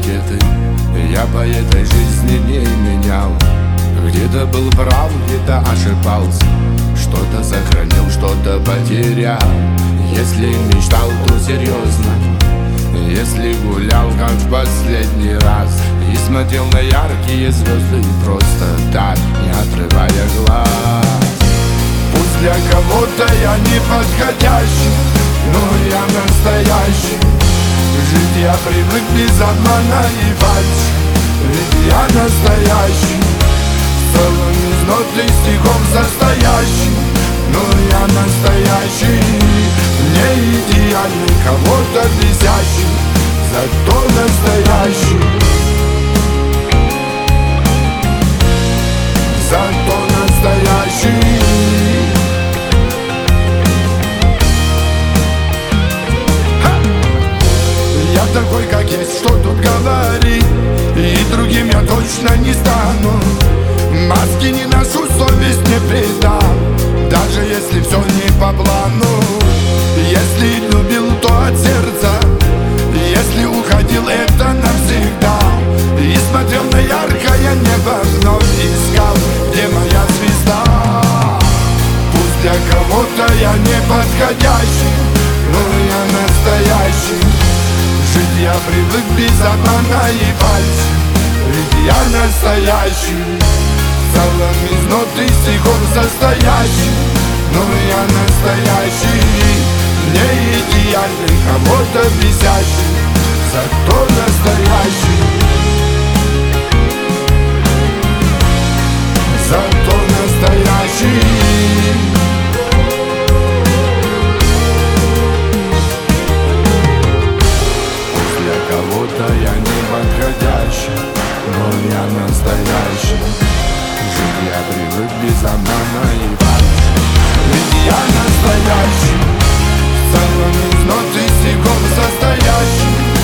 этикеты я по этой жизни не менял. Где-то был прав, где-то ошибался, что-то сохранил, что-то потерял. Если мечтал, то серьезно, если гулял, как в последний раз, и смотрел на яркие звезды просто так, не отрывая глаз. Пусть для кого-то я не подходящий, но я настоящий. Жить я привык без обмана и фальши, ведь я настоящий. В целом из нот и стихов состоящий, но я настоящий. Не идеальный, кого-то бесящий, зато настоящий. Зато настоящий. Я такой, как есть, что тут говорить, и другим я точно не стану. Маски не ношу, совесть не предам, даже если все не по плану. Если любил, то от сердца, если уходил, это навсегда. И смотрел на яркое небо, вновь искал, где моя звезда. Пусть для кого-то я не подходящий, но я настоящий. Жить я привык без обмана и фальши, ведь я настоящий. В целом из нот и стихов состоящий, но я настоящий. Не идеальный, кого-то бесящий, зато настоящий. Зато настоящий. Кого-то я не подходящий, но я настоящий. Жить я привык без обмана и фальши, ведь я настоящий. В целом из нот и стихов состоящий,